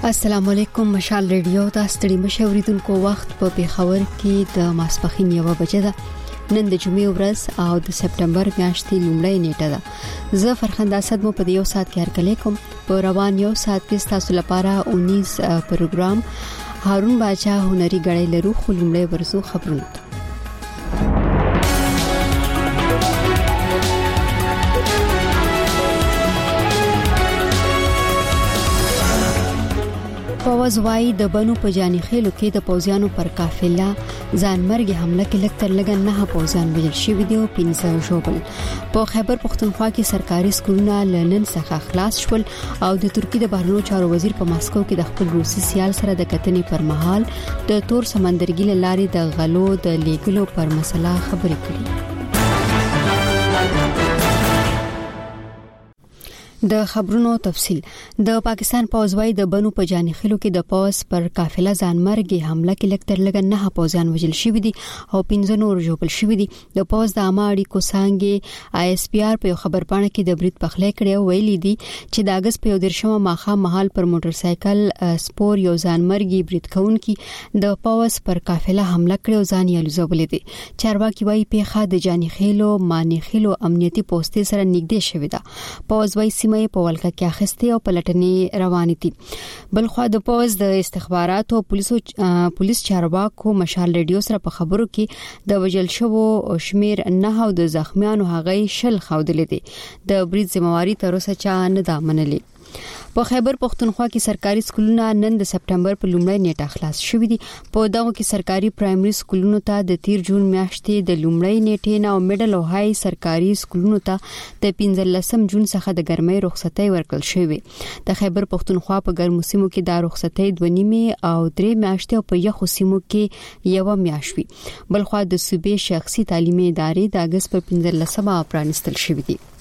السلام علیکم. مشال ریډیو د ستړي مشوریدونکو وخت په پیښور کې د ماسپخین 1 بجې ده. نن د جمعې ورځ او د سپټمبر میاشتې لومړۍ نیټه ده. زه فرخنده اسد مو په دې یو ساعت کې هرکلی کوم. په روان یو ساعت کې تاسو لپاره 19 پروګرام هارون باچا هنري غړي لرو. خو لومړی ورزو خبرونه. فوز وايي د بنو په جاني خېلو کې د پوزیانو پر قافله ځانمرګي حمله کې لکتر لګن نه پوزیان ویل شوی دی او 15 شوبل. په خیبر پختونخوا کې سرکاري سکولونه لنن څخه خلاص شول او د ترکیه د بهرنیو چارو وزیر په ماسکو کې د خپل روسي سیال سره د کتنې پر مهال د تور سمندرګي لارې د غلو د لیګلو پر مسله خبرې کړې. د خبرونو تفصيل. د پاکستان پوځوي د بنو په جاني خلو کې د پوز پر قافله ځانمرګي حمله کې لکتر لګن نه پوزان وجل شوی دي او 15 نور جوړل شوی دي. د پوز د اماړي کو څنګه ISPR په خبر پاڼه کې د برید پخلې کړي ویلي دي چې د اگست په 13 ماخه محل پر موټر سایکل سپور یو ځانمرګي برید کونکي د پوز پر قافله حمله کړي او ځان یې لزوبل دي. چارواکي وايي په خاطر د جاني خلو ماني خلو امنیتي پوسټ سره نږدې شوی ده. پوز وايي مې په ولکه کې اخستې او پلټنې روانې دي. بل خو د پوز د استخبارات او پولیس چارواکو مشال ریډیو سره په خبرو کې د وجل شوو شمیر نه او د زخمیانو هغه شل خودلې دي. د برید ذمہواری تر اوسه چا نه دا منلې. په خیبر پختونخوا کې سرکاري سکولونه نن د سپټمبر په لومړۍ نیټه خلاص شوې دي. په دغه کې سرکاري پرایمري سکولونو ته د 13 جون میاشتې د لومړۍ نیټې نه او میډل او هاي سرکاري سکولونو ته د 15 جون څخه د ګرمۍ رخصتۍ ورکړل شوې. د خیبر پختونخوا په ګرمو سیمو کې د رخصتۍ 2.5 او 3 میاشتې او په یخو سیمو کې 1 میاشت وي. بل خو د صوبې شخصي تعلیمي ادارې د اگست په 15 پرانستل شوې دي.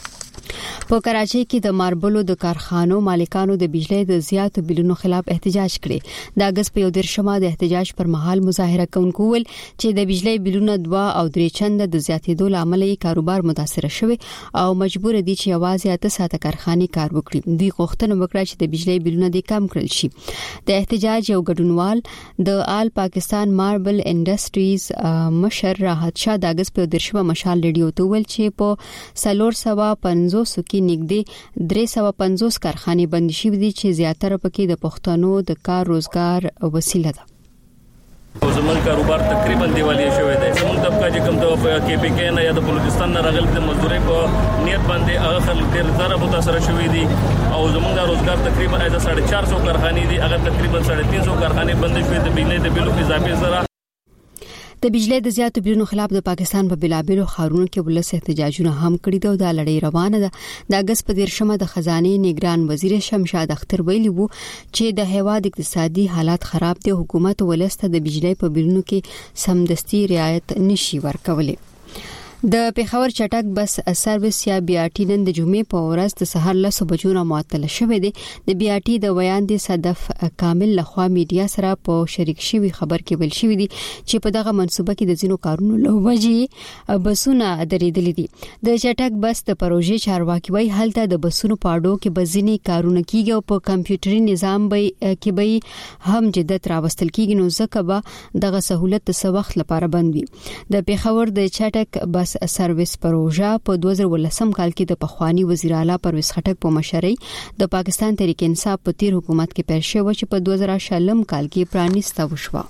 په کراچۍ کې د ماربلو د کارخانو مالکانو د بجلی د زیاتو بلونو خلاف احتجاج کړي. د اگست په 13 د احتجاج پر مهال مظاهره کوونکو ول چې د بجلی بلونو 2 او 3 چنده د زیاتېدو لامل یې کاروبار متاثر شوی او مجبور دي چې یوازې 8 ساعته کارخانه کار وکړي. دوی غوښتنه وکړه چې د بجلی بلونو د کم کړل شي. د احتجاج یو ګډونوال د آل پاکستان ماربل انډستریز مشر راحت شاه د اگست په 13 مشال ریډیو ته ویل چې په 450 کې نږدې 350 کارخانه بند شوې دي چې زیاتره پکې د پښتنو د کار روزګار وسیله ده. زمون کاروبار تقریبا دیوالی شوی دی. زمون طبقه چې کوم د KPK نه یا د بلوچستان نه راغلي د مزدوري په نیت باندې هغه خلک ډېر زیات متاثر شوی دي او زمون د روزګار تقریبا 450 کارخانې دي. هغه تقریبا 350 کارخانې بند شوې د بجلی د بلو اضافي سره. د بجلی د زیاتو بلونو خلاف د پاکستان په بلابلو خارونو کې ولس احتجاجونه هم کړي دي او د لړۍ روانه ده. د اگست په 13 د خزانه نگران وزیر شمشاد اختر ویلي وو چې د هیواد اقتصادي حالات خراب دي. حکومت ولست د بجلی په بلونو کې سمدستي رعایت نشي ورکولای. د پیښور چټک بس سرویس یا BRT نن د جمعې په ورځ د سحر 10 بجو نه معطل شوه دي. د BRT د ویان د صدف کامل لخوا میډیا سره په شریک شوی خبر کې ویل شوی دي چې په دغه منصوبه کې د زینو کارونو لوجي بسونه درېدلې دي. د چټک بس د پروژې چارواکي وایي هلته د بسونو پاډو کې بزینی کارونه کیږي او په کمپیوټري نظام کې به هم جدت راوستل کیږي نو ځکه به دغه سہولت د وخت لپاره بند وي. د پیښور د چټک بس سرویس پروژه په 2013 کال کې د پخوانی وزیر اعلی پرویز خټک په مشرۍ د پاکستان تحریک انصاف په تیر حکومت کې پیل شوه چې په 2000 کال کې پرانیسته وشوه.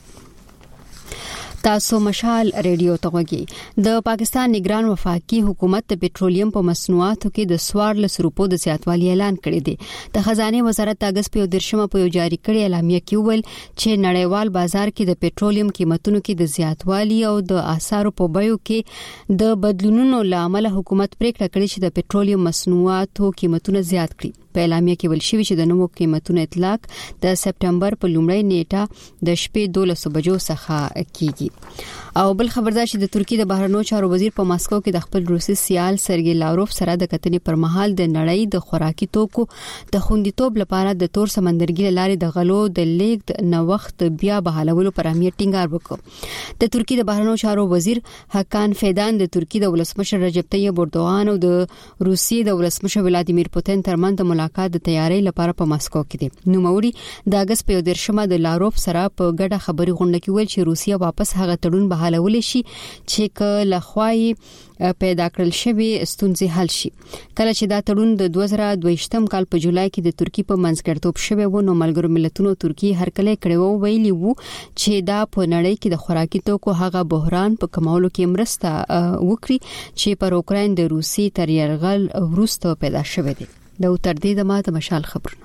تاسو مشال ریډیو ته وګورئ. د پاکستان نگران وفاقي حکومت د پټرولیم په مصنوعاتو کې د 14 روپو د زیاتوالي اعلان کړی دی. د خزانه وزارت اگست په 13 په جاری کړی اعلامیه کې ویل چې نړیوال بازار کې د پټرولیم قیمتونو کې د زیاتوالي او د اسعارو په بیو کې د بدلونونو لامل حکومت پریکړه کړې چې د پټرولیم مصنوعاتو قیمتونه زیات کړي. په اعلامیه کې ویل شوی چې د نوو قیمتونو اطلاق د سپټمبر په لومړۍ نیټه د شپې 12 بجو څخه کیږي. او بل خبردار چې د ترکیه د بهرنیو چارو وزیر په ماسکو کې د خپل روسي سیال سرګي لاروف سره د کتنې پر مهال د نړۍ د خوراکي توکو د خوندیتوب لپاره د تور سمندرګي لارې د غلو د لیږد نو وخت بیا بحالولو پر اهمیت ټینګار وکړ. د ترکیه د بهرنیو چارو وزیر حکان فیدان د ترکیه د ولسمشر رجب طیب اردوغان او د روسیې د ولسمشر ولادیمیر پوتین ترمنځ د ملاقات د تیاری لپاره په ماسکو کې دي. نوموړي د اگست په 13 د لاروف سره په ګډه خبري غونډه کې ویل چې روسیا واپس هغه تړون بحالول شي چې کله خوای پیدا کړل شوی ستونزې حل شي. کله چې دا تړون د 2022 کال په جولای کې د ترکی په منځګړیتوب شوی و، نو ملګرو ملتونو ترکی هرکله کړو ویلي وو چې دا په نړۍ کې د خوراکي توکو هغه بحران په کمولو کې مرسته وکړي چې پر اوکراین د روسي تر یرغل وروسته پیدا شوی دی. د تر دې د ماته مشال خبرونه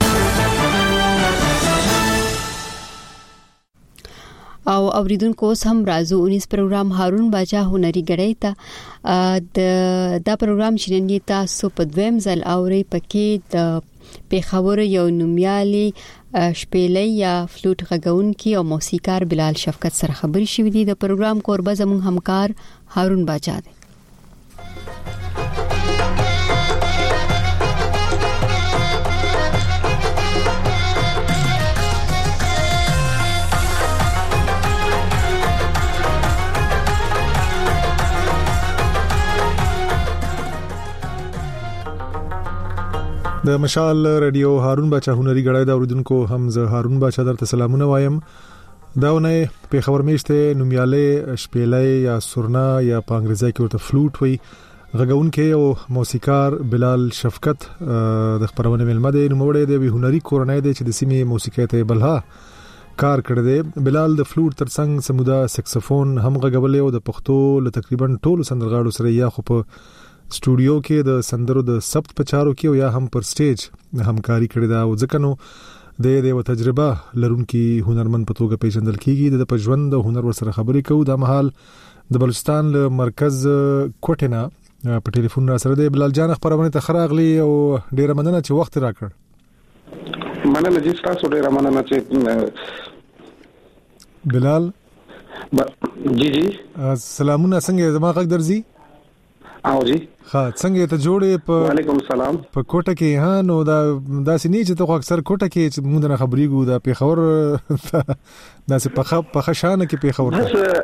او اوریدونکو اوس هم راځو 19 پروګرام هارون باچا هنري غړې ته دا پروګرام چې نن تاسو په دویم ځل اوري پکې د پیښور یو نومیالي شپېلې یا فلوټ غږونکي او موسیقار بلال شفقت سره خبري شوې دي. د پروګرام کوربه زموږ همکار هارون باچا دی. د مشال رادیو هارون باچا هنري غړای دا اوریدونکو هم زه هارون باچا درته سلامونه وایم. داونه په خبر میشته نومیاله شپېلې یا سورنا یا په انګریزي کې ورته فلوټ وي غږونکي او موسیقار بلال شفقت د خبرونه ملمه دی. نوموړی د هنري کورنۍ دی چې د سیمې موسیقي ته بلها کار کړی دی. بلال د فلوټ ترڅنګ سمودا سکسفون هم غږولې او د پښتو له تقریبا ټولو سندرغاړو سره یا خو په سټوډیو کې د سندرو د ثبت پچارو کې او یا هم پر سټیج همکاري کړې ده او ځکه نو د تجربه لرونکي هنرمند په توګه پیژندل کیږي. د پژوند د هنر ورسره خبرې کوو. د محل د بلوچستان له مرکز کوټینا په ټلیفون را سره دی. بلال جان خبرونه ته خراغلی او ډیره مننه چې وخت راکړ. مننه چې تاسو ډیره مننه چې بلال جی سلامونه څنګه زما غږ درځي؟ او جی ها څنګه ته جوړې په وعلیکم السلام په کوټه کې ها نو دا سینې چې ته اکثر کوټه کې موږ نه خبرېګو دا پیښور دا څه په خشانه کې پیښور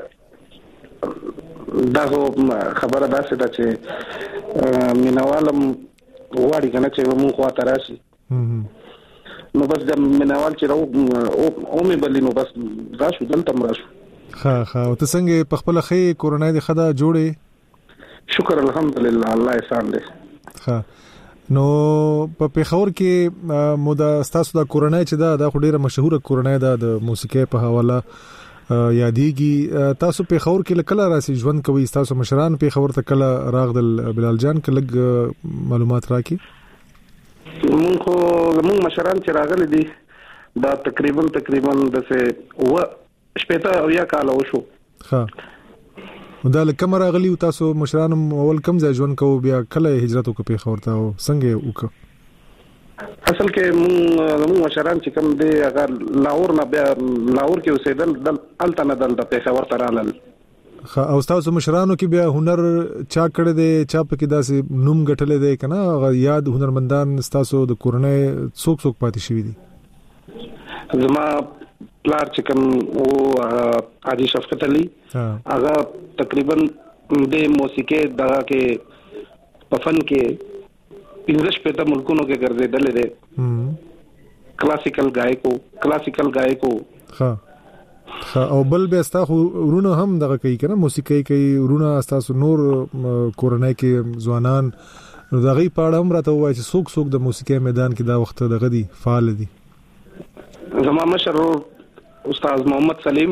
دا خبره ده چې مینوالم وړي کنه چې موږ خوا تراشي نو بس د مینوال چې او مې بلې نو بس راشو دلته مراشو. ها او ته څنګه په خپل خې کورونای د خدا جوړې؟ شکر الحمدلله الله احسان دی. ها نو په پیښور کې مودا تاسو د کورنۍ چې دا ډیره مشهوره کورنۍ ده د موسیقي په حواله یادېږي. تاسو پیښور کې کله راسي ژوند کوي؟ تاسو مشران پیښور ته کله راغدل؟ بلال جان کله معلومات راکې؟ موږ مشران چې راغلي دي دا تقریبا د څه و شپته او یا کال وشو. ها دا لکه راغلی تاسو مشران اول کم ځای ژوند کوو بیا کله هجرت وکړ پیښور ته او څنګه وکړ؟ اصل کې موږ مشران چې کوم دی هغه لاهور نه بیا لاهور کې اوسېدل الته نه دل د پیښور ته رالل. او تاسو مشرانو کې بیا هنر چا کړی دی؟ چا پکې داسې نوم ګټلې دی کنه یاد هنرمندان تاسو د کورنۍ څوک پاتې شوی دي؟ زما پلار چې کوم او حاجی شفقت علي هغه تقریبا د موسیقي دغه کې په فن کې 15 پته ملکونو کې ګرځیدل دي. کلاسیکل گایکو ها او بل به استاسو ورونه هم دغه کوي کنه موسیقي کوي ورونه استاسو نور کورنۍ کې ځوانان دغه پاړه هم راته وایي چې څوک د موسیقي میدان کې دا وخت دغه دي فعال دي. زما مشر استاد محمد سلیم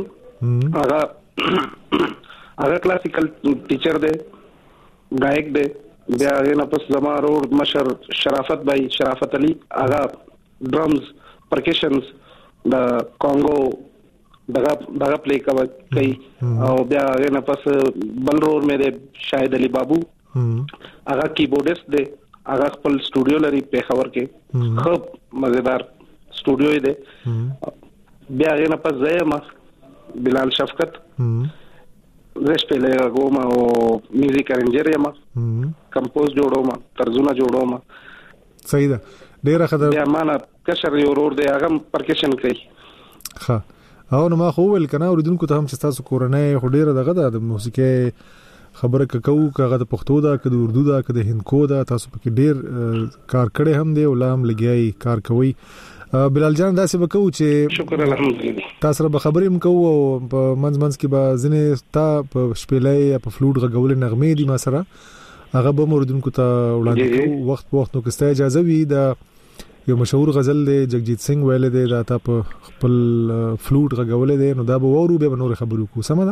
هغه کلاسیکل ټیچر دی گایک دی. بیا نه پس زما روډ مشر شرافت علي هغه ډرمز پرکشنز د کانګو دغه پلی کوي او بیا نه پس بل روډ مې شاهد علي بابو هغه کیبورډست دی. هغه خپل سټوډیو لري پیښور کې خو مزیدار سټوډیو دی. بیا نه پس زما بلال شفقت زه شپېلې غوما او میوزیک ارنجر یم کمپوز جوړوم ترجمه جوړوم. صحیح ده ډیره خدای بیا معنا کشر یو ورور دی هغه پرکشن کوي. ها او نو ما خو ول کنه اوریدونکو ته هم چې تاسو کورنۍ هډیره دغه د موسیقي خبره کوو کغه د پښتو دا کده اردو دا کده هندکو دا تاسو پکې ډیر کار کړی هم دی او لام لګیای کار کوي. بلال جان دا څه وکاو چې شکر الحمدلله تاسو به خبرې مکو او په منځ کې به ځنه تا په شپېلې یا په فلوټ غږول نغمې دي ما سره هغه به موردونکو ته وړاندې وخت نو کسته اجازه وي دا یو مشهور غزل دی جگجیت سنگ ویل دی دا تا په خپل فلوټ غږول دی نو دا به وورو به نور خبرو کو سم ده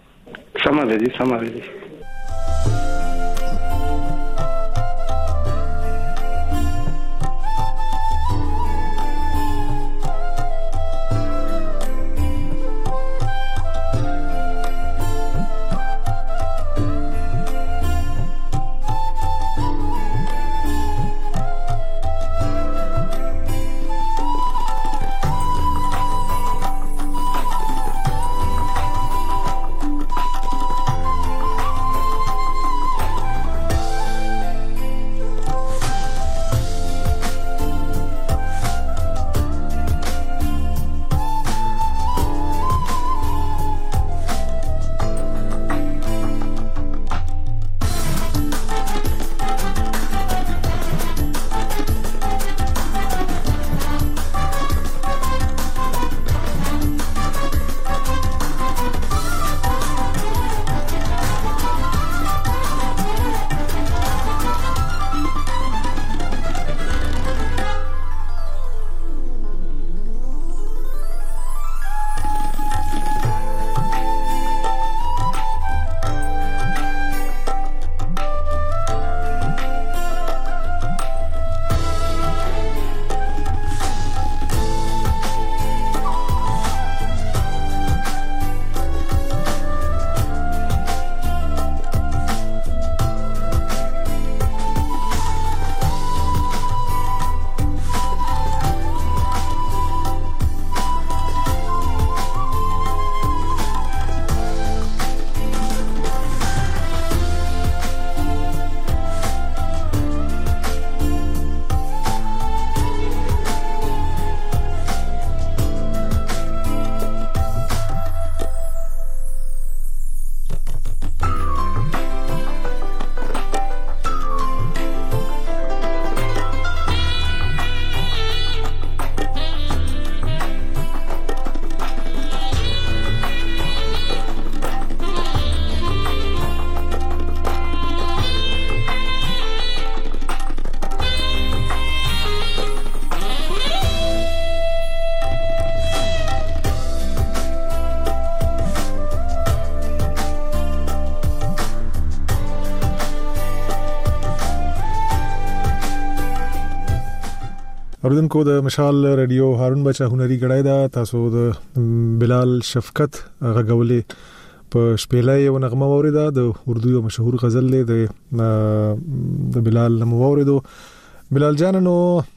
اوردونکو د مشال رادیو هارون بچا هنري غړای دا تاسو د بلال شفقت غږولې په شپېلې یو نغمه اوریدا د اردو یو مشهور غزل دی د بلال نوم اوریدو. بلال جان نو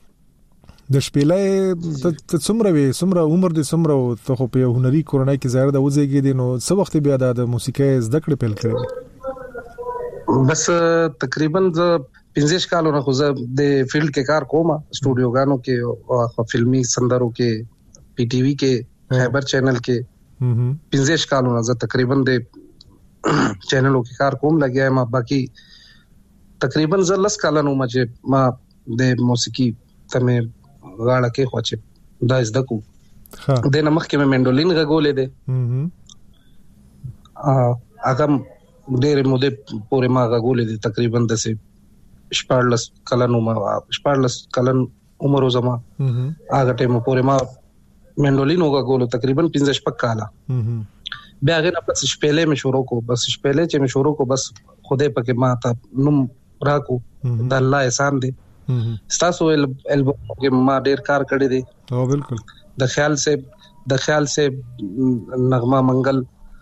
د شپېلې ته څومره عمر دې څومره ته خو په هنري کورنۍ کې ظاهر د وځيږي دي نو څو وخت بیا د موسیقۍ زده کړې پیل کړې؟ بس تقریبا 15 کالونو خو زه د فیلډ کې کار کوم سټوډیوګانو کې او فلمي سندرو کې پی ټي وی کې خیبر چینل کې 15 کالونو زه تقریبا د چینلو کې کار کوم لګیا ما باقي تقریبا زه 10 کالونو ما د موسیقي ته غاړه کې خوچ دا زده کو د نمخ کې مې منډولین غږولې ده هغه ډېر موده پورې ما غږولې ده تقریبا د 14 کلن عمر زما هغه ټیم پورې ما منډولین غږولو تقریبا 15 کاله بیا هغه نه پس شپېلې مې شروع کو بس شپېلې چې مې شروع کو بس خوده پکې ما ته نوم راکو د الله احسان دی ستاسو البوم کې ما ډېر کار کړی دی او بالکل د خیال سے نغمه منگل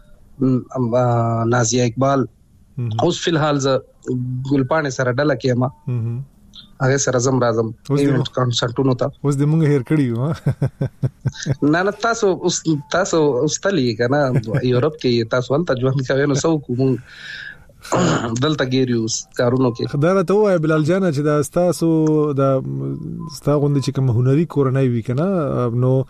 نازیه اقبال اوس فی الحال ز ګلپانه سره ډله کېما هغه سره زم راځم ایونت کانسرټونو ته اوس د مونږ هیر کړیو نه تاسو اوس تلی کنه یورپ کې تاسو ولته ژوند کوي نو سو کوم دلته ګیریوس کارونو کې خدای ته وای بلال جان چې دا تاسو د ستاغوند چې کوم هنري کورنۍ وی کنه نو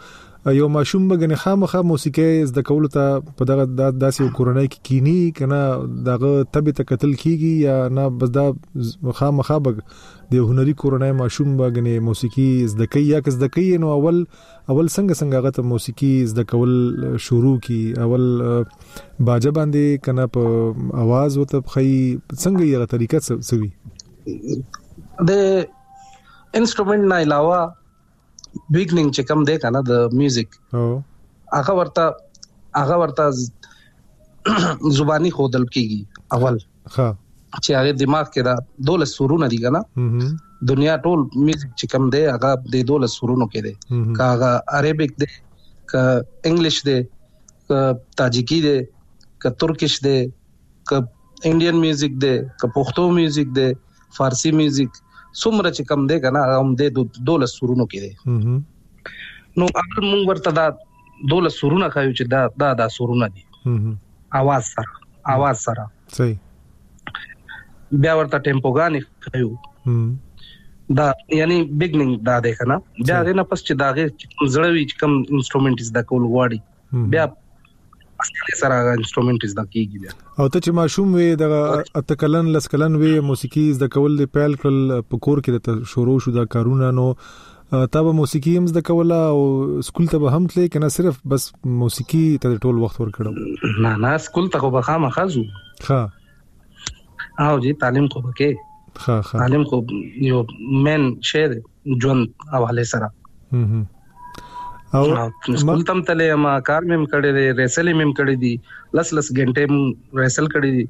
یو ماشوم بګنه خامخه موسیقي زده کول ته په دغه داسې کورنۍ کې کینی کنه دغه تبه تکتل کیږي یا نه بس دا خامخه د هنري کورنۍ ماشوم بګنه موسیقي زده کوي یا زده کوي نو اول څنګه هغه ته موسیقي زده کول شروع کی اول باجه باندې کنه په आवाज وته خي څنګه یې طریقه سوي د انسټرومنت نه علاوه بیگنینګ چې کوم دی کنه د میوزیک هغه ورته زبانی خودل کیږي اول چې هغه دماغ کې دا 12 سورونه دي کنه دنیا ټول میوزیک چې کوم دی هغه د 12 سورونو کې دی کا هغه عربیک دی کا انګلیش دی کا تاجیکی دی کا ترکیش دی کا انډین میوزیک دی کا پښتو میوزیک دی فارسی میوزیک څومره چې کم دی کنه هم د 12 سورونو کې دی نو اگر موږ ورته دا 12 سورونه خایو چې دا سورونه دي आवाज سره صحیح بیا ورته ټیمپوګانی خایو دا یعنی بیگنینګ دا دی کنه بیا نه پس چې داغه زړوي چې کم انسټرومنټ از د کول واړي بیا سره انسټرومنټ از د کیږي بیا او ته چې ماشوم وي د اتکلن لسکلن وي موسیقي د کول د پیل کل پکور کې د شروع شو د کارونه نو تابه موسیقي هم د کوله او سکول ته به هم تلې کنه صرف بس موسیقي ته ټول وخت ورکړو نه سکول ته به خامخازو او جی تعلیم خو بکې تعلیم خو یو مین شی ژوند حواله سره او سکول تم تله ما کار مم کړي دي ریسل مم کړي دي لس غنټه ریسل کړي دي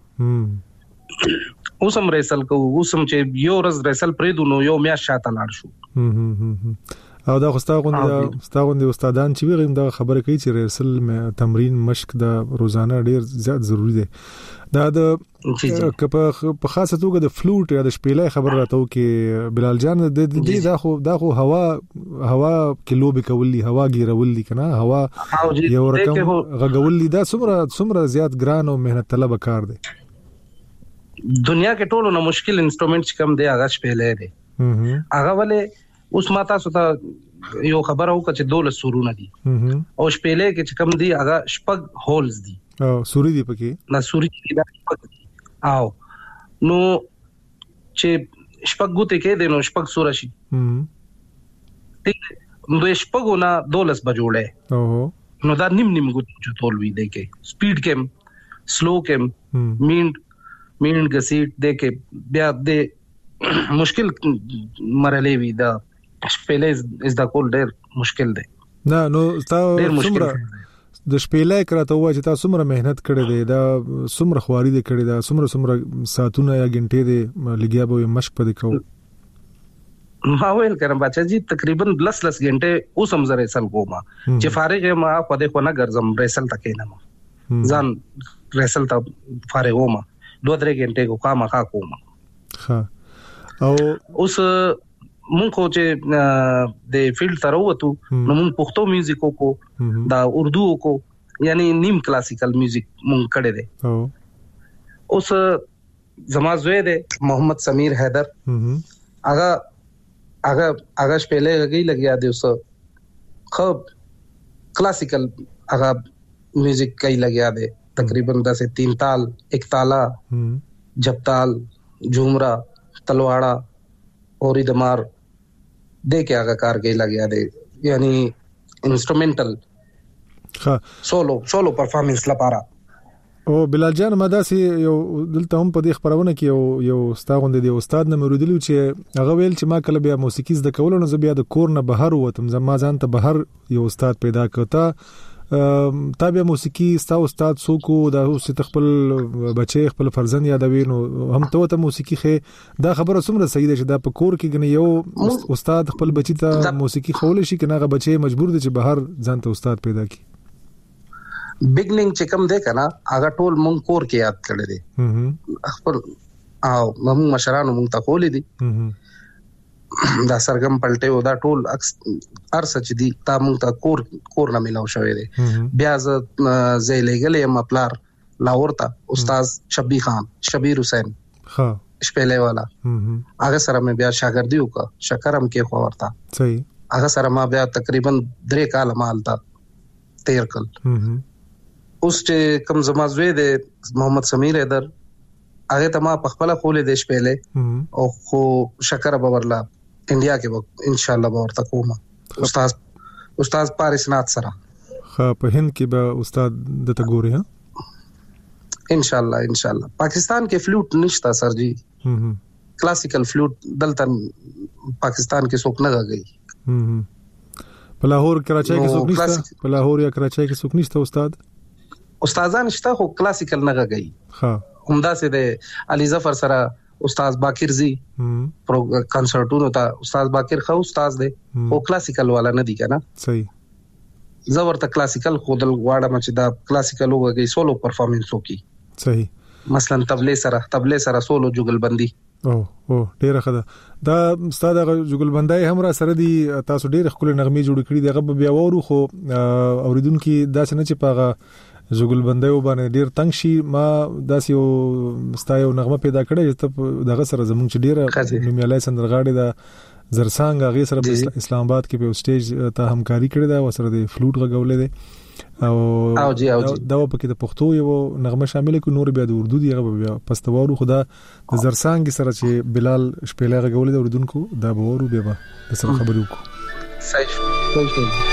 اوسم ریسل کو اوسم چې یو ورځ ریسل پریدو نو یو میا شاته لاړ شو او دا خوستاغوندې استادان چې ویغم دا خبره کوي چې ریسل تمرین مشق دا روزانه ډیر زیات ضروری دی دا د په خاصه توګه د فلوټ یا د شپېلې خبر راته کې بلال جان د دې دا خو هوا کیلو به کولی هوا ګیرولې کنه هوا یو رقم غغولې دا څومره زیات ګران او مهنت طلب کار دی دنیا کې ټولو نه مشکل انسټرومنټ کم دی هغه شپېلې دی هغه ولې اوس ماته ستا یو خبره وکړه چې 12 سورونه دي او شپېلې کې چې کم دي هغه شپږ هولز دي او سوري دی پکې نه سوري دی او نو چې شپږ ګوتې کې دي نو شپږ سور شي نو شپږو نه 12 بجوړې نو دا نیم ګوتې چتول وی دی کې سپیډ کې سلو کې مینډ غسیټ دی کې بیا د مشکل مرحله وی دا شپېلې از دا کول ډېر مشکل دی نه نو څومره د شپېلې کراته وای چې تاسو څومره مهنت کړې ده دا څومره خواري دې کړې ده څومره ساعتونه یا غنټې دې لګیا به مشق پدې کو ما ویل کړم بچا جی تقریبا 10 غنټې اوس هم زره سل کوما چې فارغ ما په دې خو نه ګرځم ریسل تکې نه ما ځان ریسل ته فارغ وما 2-3 غنټې کو کام کا کوما ها او اوس مونږ خو چې د فیلډ تر وته نو مونږ پښتو میوزیک کو دا اردو کو یعنی نیم کلاسیکل میوزیک مونږ کړه دي اوس زما زوی دی محمد سمیر حیدر هغه شپېلې لګیا دی اوس خو کلاسیکل هغه میوزیک کوي لګیا دی تقریبا 3 تال ایک تالا جپتال جھومرا تلواڑا اور دمار دے کے آگا کار گئی لگیا دے یعنی انسٹرومنٹل سولو پرفارمنس لپاره او بلال جان مداسي یو دلته هم په دې خبرونه کې یو استاد دی استاد نه مرودلی چې هغه ویل چې ما کله بیا موسیقي زده کول نو زه بیا د کور نه بهر وتم زما ځان ته بهر یو استاد پیدا کړ تابع موسیقي استاد سوکو دا اوس خپل بچي خپل فرزند یادوي نو هم ته موسیقي خې دا خبره څومره صحیح ده چې دا په کور کې غني یو استاد خپل بچي ته موسیقي خول شي کنه هغه بچي مجبور دي چې بهر ځان ته استاد پیدا کړي بیگنینګ چې کوم دی کنه هغه ټول مونږ کور کې یاد کړل دي خپل او مونږ مشرانو مونږ ته خولې دي دا سرګم پلټه او دا ټول ارسه چې دي تا مونږ ته کور نه ملاو شوې دي بیا زه لګلې مپلار لاهور ته استاد شبیر حسین شپېلې والا هغه سره مې بیا شاګردي وکړه شکرم کې خو ورته صحیح هغه سره ما بیا تقریبا 3 کال مالتا 13 کال. اوس چې کوم زما زوی دی محمد سمیر حیدر هغه ته ما په خپل خولې د شپېلې او خو شکر باورلا انډیا کې ان شاء الله باور تکوم استاد پاریس نات سره په هند کې به استاد د تګوري ها ان شاء الله پاکستان کې فلوټ نشتا سر جی کلاسیکل فلوټ دلته پاکستان کې څوک نه غږی. په لاهور کراچۍ کې څوک نشته؟ په لاهور یا کراچۍ کې څوک نشته استادان شته خو کلاسیکل نه غږی. ها همدا سه د علي ظفر سره استاد باقر زی کنسرټونو ته استاد باقر خو استاد دی او کلاسیکل والا نه دی کنه. صحیح. زبر ته کلاسیکل خودل غواړم چې دا کلاسیکل وګي سولو پرفارمنس وکي. صحیح. مثلا تبلې سره سولو جوګلبندي او ډیره خده دا استاد جوګلبندای هم را سره دي تاسو ډیره خپل نغمه جوړ کړی دغه بیا وورو خو اوریدونکو دا څنګه چې پاغه جوګلبندای وبانه ډیر تنگ شي ما داس یو ستایو نغمه پیدا کړی ته دغه سره زمونږ چې ډیره نومیالای سندرغاړي دا زرسانګ هغه سره په اسلام آباد کې په سټیج ته همکاري کړې ده وسره د فلوټ غولې ده او دا په کې د پښتو یو نغمه شامل کو نور بیا د اردو دی هغه بیا پستوارو خدا د زرسانګ سره چې بلال شپېلې غولې د اردوونکو دا بورو بیا د سره خبرو کو. صحیح.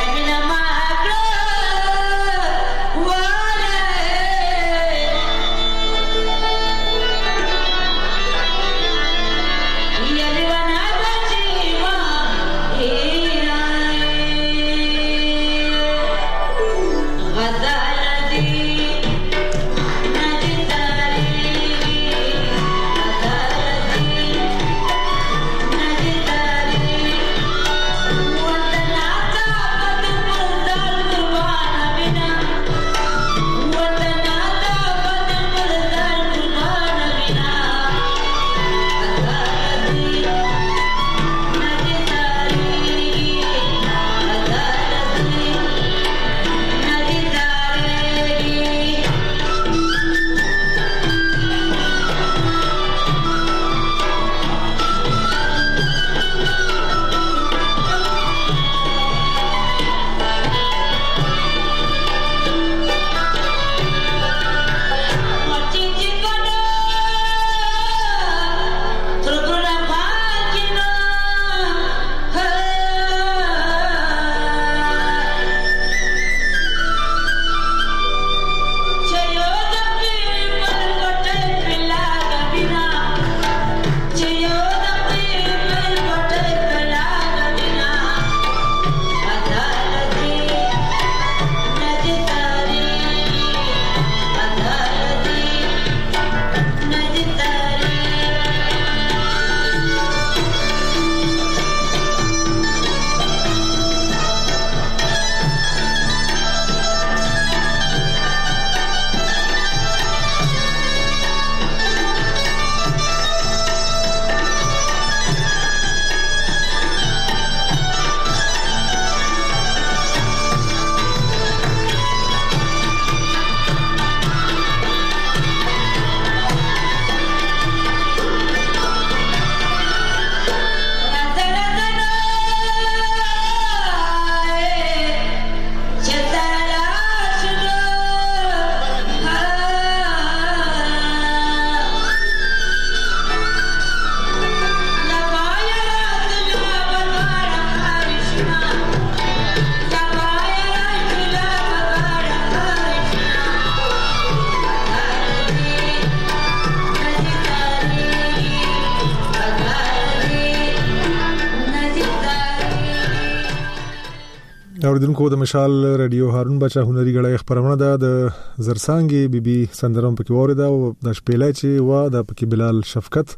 اوریدونکو د مشال رادیو هارون بچا هنري غړای خبرونه ده د زرسانګي بیبي سندرم پکې وریدا او د شپېلې چې و د پکې بلال شفقت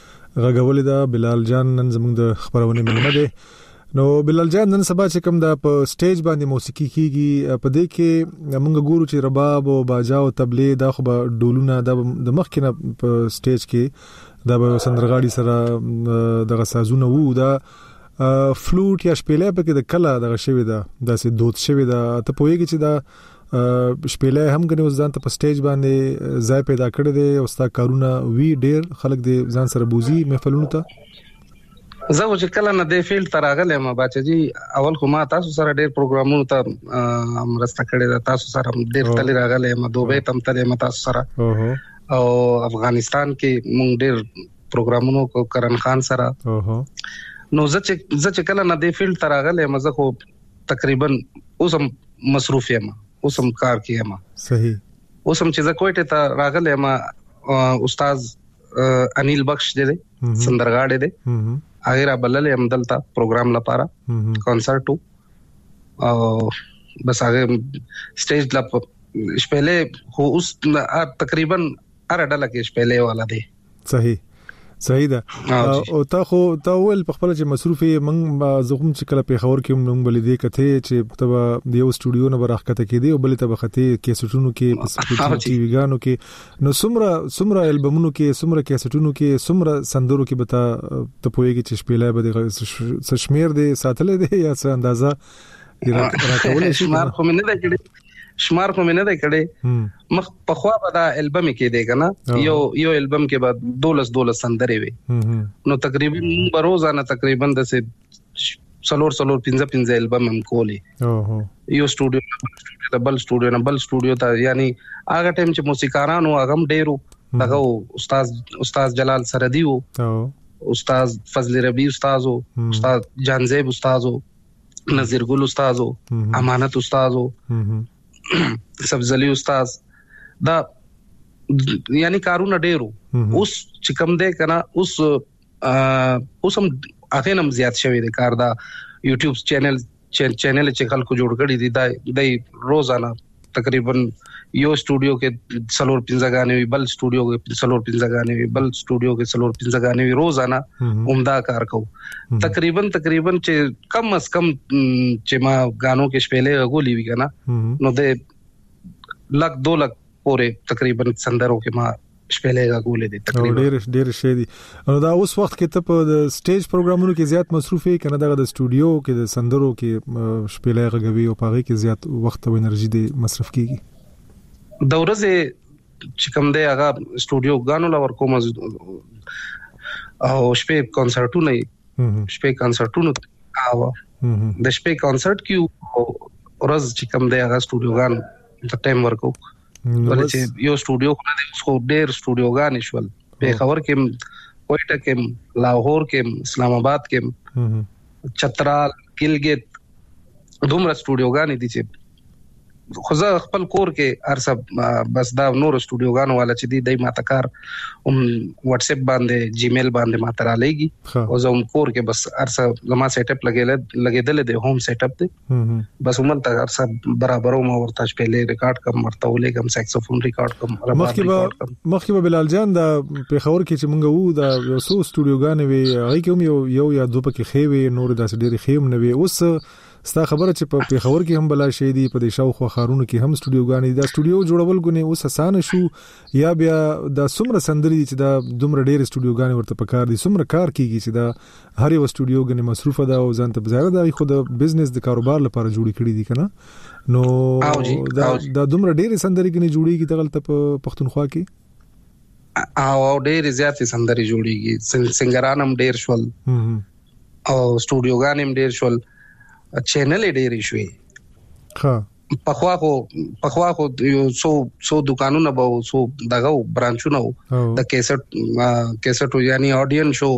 غږولې ده. بلال جان نن زموږ د خبرونه ملمه ده. نو بلال جان نن سبا چې کوم د په سټیج باندې موسیقي کیږي په دې کې موږ ګورو چې رباب او باجا او تبلې دا خو به ډولونه د مخکنه په سټیج کې د سندرغاړي سره د غسازونه وو دا فلوټ یا شپېلې په کې د کلا دغه شوی دا داسې دود شوی دا ته پوهیږي چې دا شپېلې هم غني ځان ته په سټیج باندې ځای پیدا کړی دی او ستا کارونه وی ډیر خلک د ځان سره بوزي محفلونو ته. زه چې کله نه د فیلډ تراغله ما بچی جی اول خو ما تاسو سره ډېر پروګرامونو ته مرسته کړې ده، تاسو سره ډېر تللی راغله ما دوبه تم تللی ما تاسو سره او افغانستان کې مونږ ډېر پروګرامونو کو کرن خان سره نو زه چې کله نه د فیلډ تراغله ما زه خو تقریبا اوسم مصروف یم، اوسم کار کیم. صحیح. اوسم چې زه کوټه ته راغله ما استاد انیل بخش دې سندرغاړي دې هغه را بللې هم دلته پروګرام لپاره کنسرټو او بس هغه سټیج لا شپله خو اوس تقریبا هر ډله کې شپله والا دی. صحیح ده. او تا ول په خپل چې مصروف یې زغم چې کله په خبر کې موږ بلې دې کته چې تبا د یو سټوډیو نه برخته کې دی او بلې تبا خته کیسټونو کې په ټي وی غانو کې نو سمره البومونو کې سمره کیسټونو کې سمره سندرو کې بتا ته پويږي چې شپېلای به د شمیر دي ساتلې دي یا څه اندازه راکولې شمار خو مې نه کړې مخ په خوا به دا البم کې دی کنه یو البم کې بعد 12 سندرې وي نو تقریبا روزانه تقریبا د 15 البم هم کولی یو سټوډیو د بل سټوډیو ته یعنی هغه ټیم چې موسیقارانو هغه هم ډېرو دغه استاد جلال سردی وو استاد فضل ربی استادو استاد جانزیب استادو نذیر ګل استادو امانت استادو سبزلی استاد دا یعنی کارونه ډیرو اوس چې کوم دی کنه اوس هم هغه نم زیات شوی دی کار دا یوټیوب چینل چې خلکو جوړ کړی دی د روزانه تقریبا یو سټوډیو کې سلور 15 غانې وی بل سټوډیو کې سلور 15 غانې وی بل سټوډیو کې سلور 15 غانې وی روزانه عمدہ کار کو تقریبا چې کم از کم چې ما غانو کې شپېلې غولې وی کنه نو د لک 2 لک پورې تقریبا سندرو کې ما شپېلې غولې دي تقریبا ډېر شي دي نو دا اوس وخت کې ته په سټیج پروګرامونو کې زیات مصروف یې کنه د سټوډیو کې د سندرو کې شپېلې غوي او پاره کې زیات وخت او انرژي دي مصرف کیږي د ورځې چې کوم دی هغه سټوډیو غانو لور کوم او شپې کنسرټونه او د شپې کنسرټ کیو ورځ چې کوم دی هغه سټوډیو غان د ټایم ورکو ولې چې یو سټوډیو خو ډېر سټوډیو غان شول په خبر کې کوټه کې لاهور کې اسلام آباد کې چترال ګلګت دومره سټوډیو غان دي چې خو زه خپل کور کې ارسب بس دا نور سټوډیو غانو والا چې دی دای ماته کار واتس اپ باندې جیمیل باندې ماته را لګي او زه کور کې بس ارسب لما سیټ اپ لګیدل دی ہوم سیټ اپ دی بس عمل ته ارسب برابرو ما ورته شپېلې ریکارډ کوم مرته ولې کوم ساکسوفون ریکارډ کوم مخکې بلال جان دا په خبر کې چې مونږ وو دا یو سو سټوډیو غانې وی هغه کوم یو یا دوه پکې خېوي نور داسې ډېری خېم نه وي اوس ستا خبره چې په خبر کې هم بلا شي دي په دې شاو خو خارونو کې هم سټوډیو غانې دا سټوډیو جوړول غونې اوس اسانه شو یا بیا د سمره سندري چې دا دومره ډېر سټوډیو غانې ورته پکار دي سمره کار کیږي چې دا هر یو سټوډیو غنې مصروفه ده او ځان ته بظاهر دا خو د بزنس د کاروبار لپاره جوړی کړی دي کنه نو دا دومره ډېر سندري غنې جوړیږي دغلت په پښتونخوا کې او ډېر زیات سندري جوړیږي سنگران هم ډېر شول او سټوډیو غانې هم ډېر شول چینل ډېری شوې ها پخوا خو یو سو دکانونه به سو دغه برانچونه د کیسټ یعنی اډین شو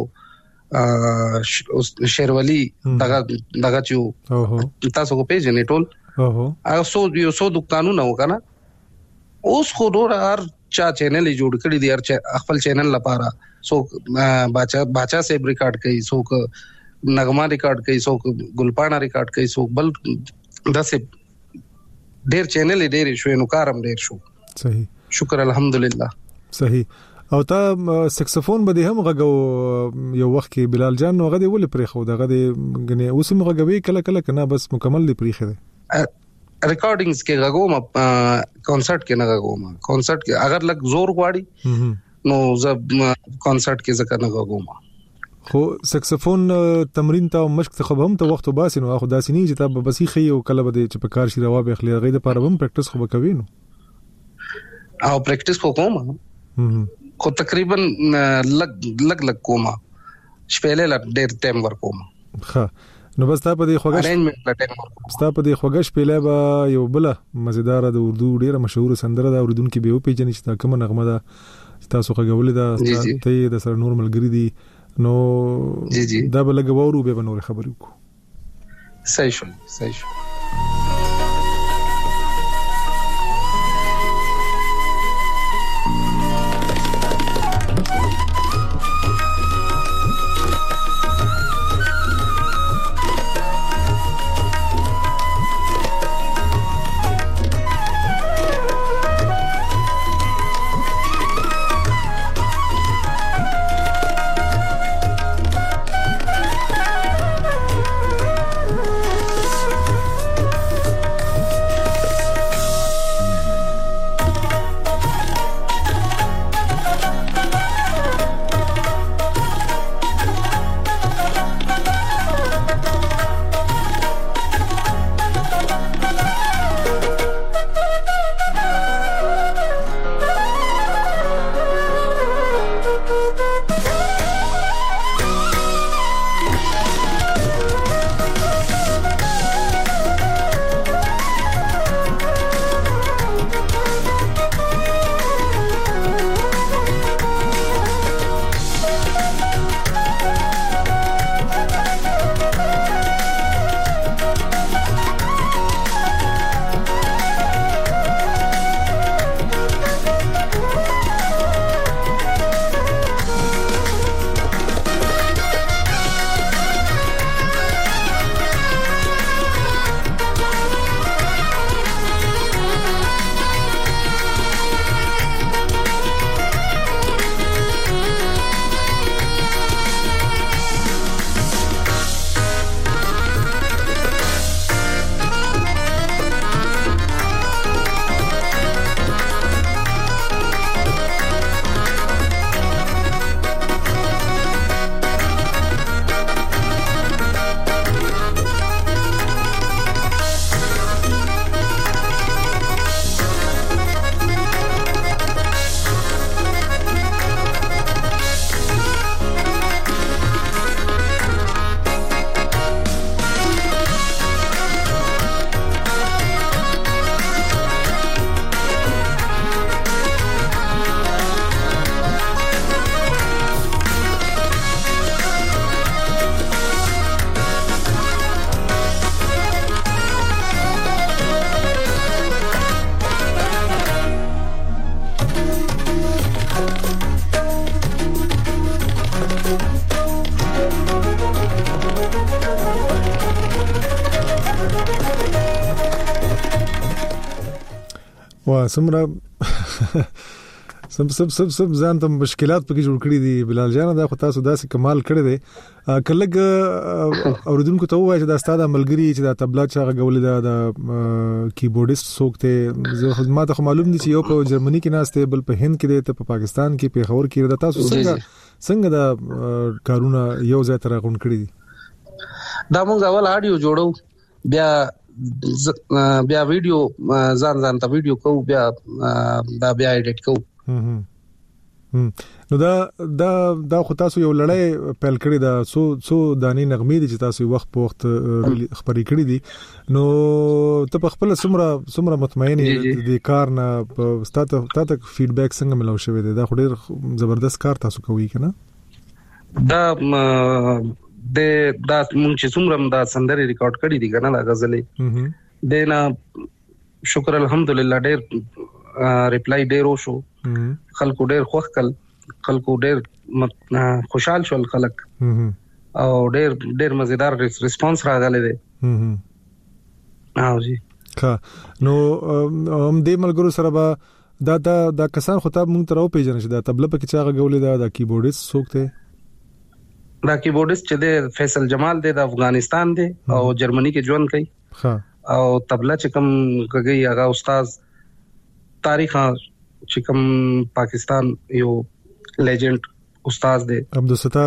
شیرولی دغه چې تاسو کو پیژنې ټول هغه سو دکانونه وکنه اوس خو ډور هر چا چینل جوړ کړی دی هر خپل چینل لپاره سو باچا سے ریکارډ کوي سو نغمه ریکارډ کوي سو ګلپانا ریکارډ کوي سو بل داسې ډېر چینل ډېر شو نو کارم ډېر شو صحیح شکر الحمدلله صحیح او تا سکسفون به هم غو یو وخت کې بلال جان نو غدي ول پرې خو دغه غني اوس مغوي کله کنه بس مکمل دی پرې خره ریکارډینګز کې غوما کنسرت کې نه غوما کنسرت کې اگر لګ زور غواړي نو ز کنسرت کې ځکه نه غوما خو سکسفون تمرین ته مشق ته هم ته وخت وباسي نو خو داسې نه چې ته بسې خي او کله به چې په کار شي روا به خلې غي د پاره هم پریکټیس خو وکوي نو او پریکټیس کوم خو تقریبا لګ کوم شپېلې لا ډېر ټیم ورکوم. ها نو بس تا په دې خوګش ارینجمنت لا ټیم ورکوم. ستا په دې خوګش شپېلې با یو بل مزیدار د اردو ډېره مشهور سندره ده اوریدونکو به پیژنې چې تا کوم نغمه ده تاسو غوولې ده ته د سره نور ملګری دي نو دا به لګورو به نور خبرې وکړو. صحیح شو. سمره سم ځان ته مشکلات پکې جوړ کړی دي بلال جان دا خو تاسو داسې کمال کړی دی کله اوریدونکو ته وایي چې دا ستاسو ملګری چې دا تبلا چا غولې دا د کیبورډیست څوک ته زه خدمات خو معلوم دي چې یو په جرمني کې ناشته بل په هند کې دی ته په پاکستان کې پیښور کې دا تاسو څنګه دا کارونه یو ځای تر غون کړی دي. دا موږ اول اډیو جوړو بیا ویډیو ځان ته ویډیو کوو بیا ایډیټ کوو. نو دا خو تاسو یو لړۍ پیل کړی دا څو دانی نغمې دي چې تاسو وخت په وخت خبرې کړې دي نو ته په خپل سمره مطمئن دي کار نه ستاسو فیډبیک څنګه ملو شوی دی دا خو ډیر زبردست کار تاسو کوي کنه دا مونږ چې څومره دا سندري ریکارډ کړې دي کنه دا غزلې دینا شکر الحمدلله ډېر ریپلای ډېر وشو خلکو ډېر خوښ کړ خلکو ډېر خوشحال شول خلک او ډېر مزیدار ریسپانس راغلی دی. جی نو دې ملګرو سره به دا کسان خطاب مونږ ته راو پیژنې چې دا تبله پکې چا غولې دا کیبورډیست څوک دی. دا کیبورډیست چې دی فیصل جمال دی د افغانستان دی او جرمني کې ژوند کوي او تبله چې کوم کوي هغه استاد تاریخ چې کوم پاکستان یو لیجنډ استاد دی عبدالستار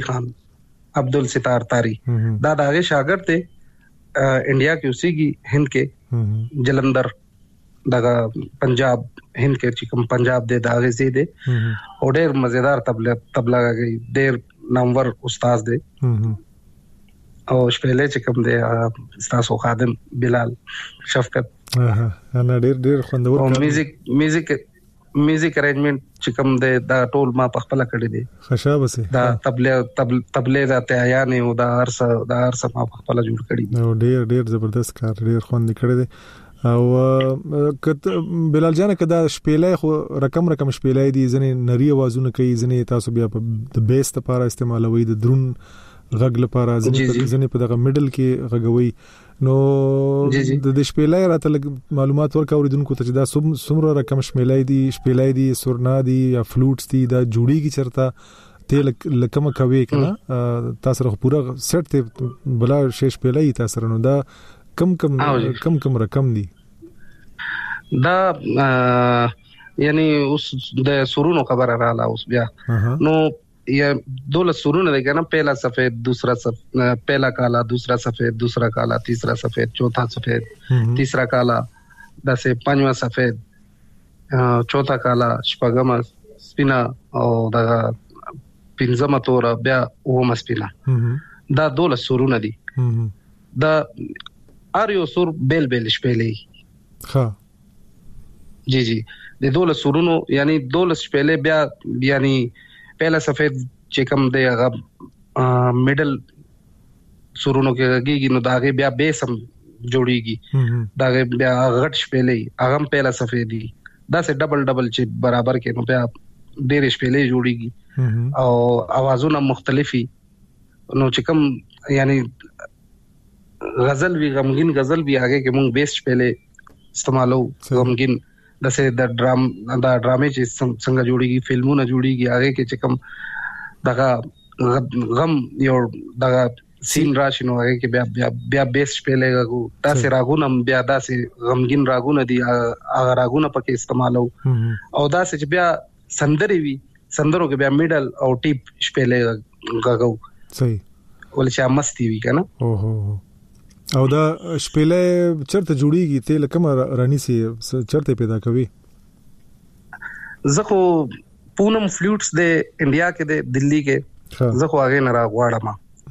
تاری دا دغه شاګرد دی انډیا کې اوسېږي هند کې جلندر دغه پنجاب هند کې چې کوم پنجاب دی دغه زی دی او ډېر مزیدار تبله کوي ډېر نامور استاد دی او شپېلې چې کوم دی تاسو خادم بلال شفقت انا ډېر خوندور او میوزیک ارینجمنٹ چې کوم دی دا ټول ما په خپل کړی دی خشابه سي دا تبلې دا تیاریانې او دا ارسه ما په خپل جوړ کړی دی او ډېر زبردست کار ډېر خوند کړی دی او بلال جان کدا شپېلې خو رقم شپېلې دي ځنې نری आवाजونه کوي ځنې تاسو بیا په د بیس لپاره استعمالوي د درون غږ لپاره ځنې په دغه میډل کې غږوي نو د شپېلې راته معلومات ورکوریدونکو ته چې دا څومره رقم شپېلې دي سورنا دي یا فلوټس دي دا جوړیږي چرته ته لکه کوي کنه تاسو سره پورا سیټ ته بلا شپېلې تاسو نو دا کم رقم دي دا یعنی اوس د سورونو خبره رااله اوس بیا نو یا دولت سورونه ده کنه پہلا سفید دوسرا پہلا کالا دوسرا سفید دوسرا کالا تیسرا سفید چوتھا سفید تیسرا کالا دسه پنځما سفید چوتھا کالا شپږم سپینا او دا پنځم تور بیا اوم سپینا دا دولت سورونه دي دا اریو سور بیل شپېلې ها جی د دولت سورونو یعنی دولت شپېلې بیا یعنی پہلا سفید چې کوم دی هغه میډل سورونو کې راګيږي نو داغه بیا بیس هم جوړيږي داغه بیا غټ شپېلې هغه پہلا سفید دي دا سه ډبل چې برابر کې نو بیا ډېر شپېلې جوړيږي او اوازونه مختلفي نو چې کوم یعنی غزل وی غمگین غزل وی هغه کې مونږ بیس شپېلې استعمالو غمگین دسه د ډرامې چې څنګه جوړيږي فلمونه جوړيږي هغه کې چې کوم دغه غم یو دغه سین راشي نو هغه کې بیا بیس شپېلې غو تاسو راغونه بیا داسې غمگین راغونه دي هغه راغونه پکې استعمالو او داسې چې بیا سندري وي سندرو کې بیا میډل او ټیپ شپېلې غو صحیح ولې مستی وي کنه او دا شپېلې چرته جوړیږي ته لکه رانی سي چرته پیدا کوي زخه پونم فلوټس د انډیا کې د دلی کې زخه هغه نه راغواړم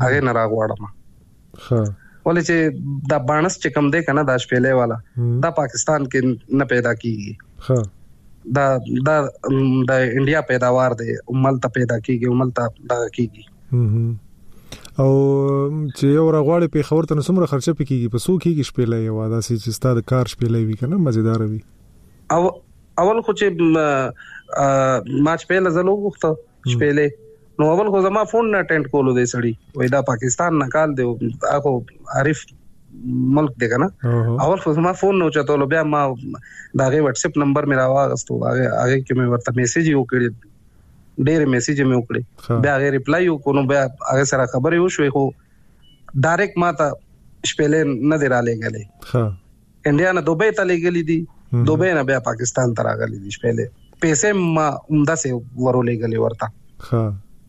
ها ولې چې دا بانس چې کم دی کنه دا شپېلې والا دا پاکستان کې نه پیدا کیږي ها دا انډیا پیداوار دی عمل ته پیدا کیږي عمل ته دا کیږي او چې یو راغواړي په خبرته نو څومره خرچه پکېږي په سو کېږي شپېلې یو دا چې ستاسو کار شپېلې وي کنه مزیدار وي او اول خو چې ما شپېلې زلو وخته شپېلې نو اول خو زما فون نه اټینډ کولو دی سړی وای دا پاکستان نه کال دی اخو عارف ملک دی کنه اول خو زما فون نو چتولو بیا ما داغه واتس اپ نمبر میرا واغستو هغه کې مې ورته میسج یو کړی ډېر میسج مې وکړي بیا هغه ریپلای وکړو بیا هغه سره خبرې وشوي خو ډایرکټ ماته شپېلې نه دی را لګلې ها انډیا نه دوبه ته لګلې دي دوبه نه بیا پاکستان ته راغلې دي شپېلې پیسې ما عمده سه ورولې غلې ورته ها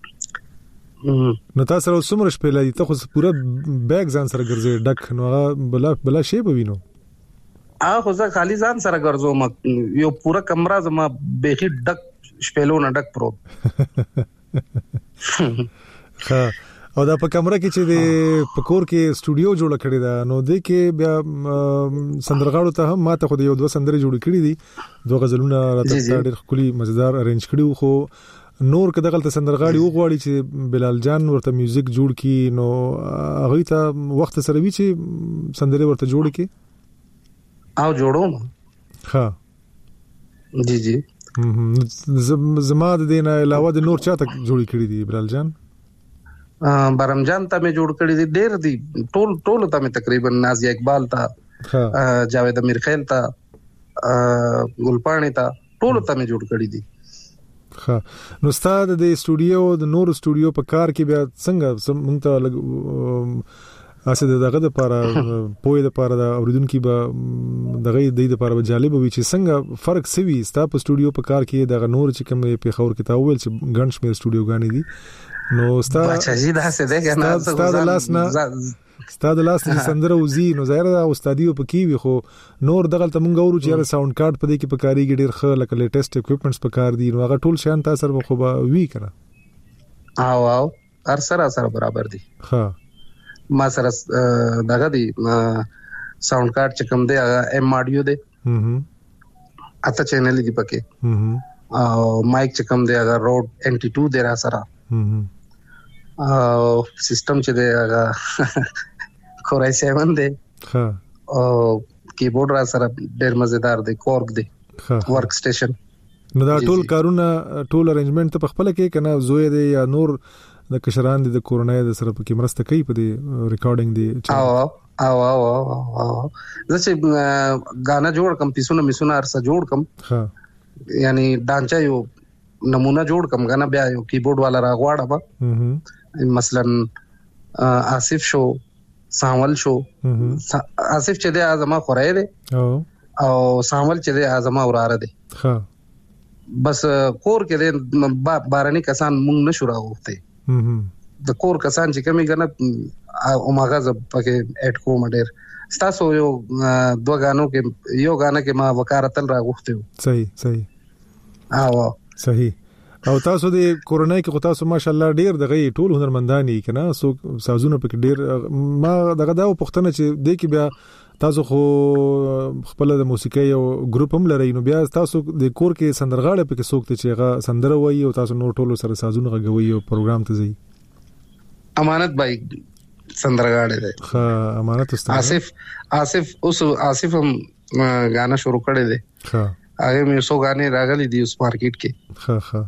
نو تاسو سره څومره شپېلې دي ته خو پورا بیگ ځان سره ګرځي ډک نو بلا شی بوینو خو ځکه خالی ځان سره ګرځوم یو پورا کمره زما بهي ډک شپېلو نه ډک پروت ها او دا په کمره کې چې د پکور کې سټوډیو جوړ کړی دا نو د کې بیا سندرغاړو ته هم ماته خو د یو دوه سندري جوړ کړی دي دوه غزلونه راته ډېر خولي مزیدار ارینج کړیو خو نور کده غلطه سندرغاړي وغواړي چې بلال جان ورته میوزیک جوړ کړي نو هغه ته وخت سره وی چې سندري ورته جوړ کړي او جوړوم ها جی زما د دینه علاوه د نور چاته جوړ کړي دي بلال جان برم جان ته مې جوړ کړی دي ډېر دي ټول ته مې تقریبا نازیه اقبال ته جاوید امیر خیل ته ګلپاڼي ته ټول ته مې جوړ کړی دي ها نو ستاد د سټوډیو د نور سټوډیو په کار کې بیا څنګه مونږ ته اسه دغه د لپاره پوهه د لپاره د اوریدونکو به دغه د لپاره جالب وي چې څنګه فرق سوي ستاسو په سټوډیو په کار کې د نور چې کوم په خبر کې تاول چې ګڼ شمیر سټوډیو غانې دي نو ستاسو دا څه ده کنه ستاسو لاس نه سندره وزي نو ظاهر دا استادیو په کې وي خو نور دغه ته مونږ ورو چې ساوند کارت په دې کې په کاری کې ډیر ښه لکه لیټیسټ اکوپمنټس په کار دي نو هغه ټول شان تاسو خو به وی کنه او هر سره برابر دي. ها ما سره دغه دی ساوند کارت چې کوم دی ایم آډیو دی اته چینل دي پکې او مایک چې کوم دی هغه روډ NT2 دی را سره او سیستم چې دی هغه کورای 7 دی ها او کیبورډ را سره ډېر مزیدار دی کورګ دی ورک سټیشن. نو دا ټول کارونه ټول ارینجمنت ته خپل کې کنه زوی دی یا نور د کشران دي د کورونای د سره په کې مرسته کوي په دې ریکارډینګ دی او زه چې غانا جوړ کم پیسونه میسونه ارسه جوړ کم ها یعنی ډانچا یو نمونه جوړ کم غانا بیا یو کیبورډ والا راغواړه با مثلا آصف شو سامول شو آصف چې د اعظم خورای دی او سامول چې د اعظم اوراره دی ها بس کور کې د بارانی کسان مونږ نشو راغوته د کور کسان چې کمی کنه او ماغه پکې اډ کوم ډېر تاسو یو دوه غانو کې یو غانه کې ما وکارتل راغوته صحیح او صحیح او تاسو د کورونای کې تاسو ماشاءالله ډېر دغه ټول هنرمندانی کنه سو سازونه پکې ډېر ما دغه دا پښتنه چې د کې بیا تاسو خو خپل د موسیقي یو ګروپ هم لرئ نو بیا تاسو د کور کې سندرغاړي پکې سوکته چې هغه سندره وایي او تاسو نور ټولو سره سازونه غوي او پروګرام ته ځي. امانت بھائی سندرغاړي دی. ها امانت استاد آصف هم غانا شروع کړی دی. ها هغه مې سو غانې راغلي دي اوس مارکیټ کې. ها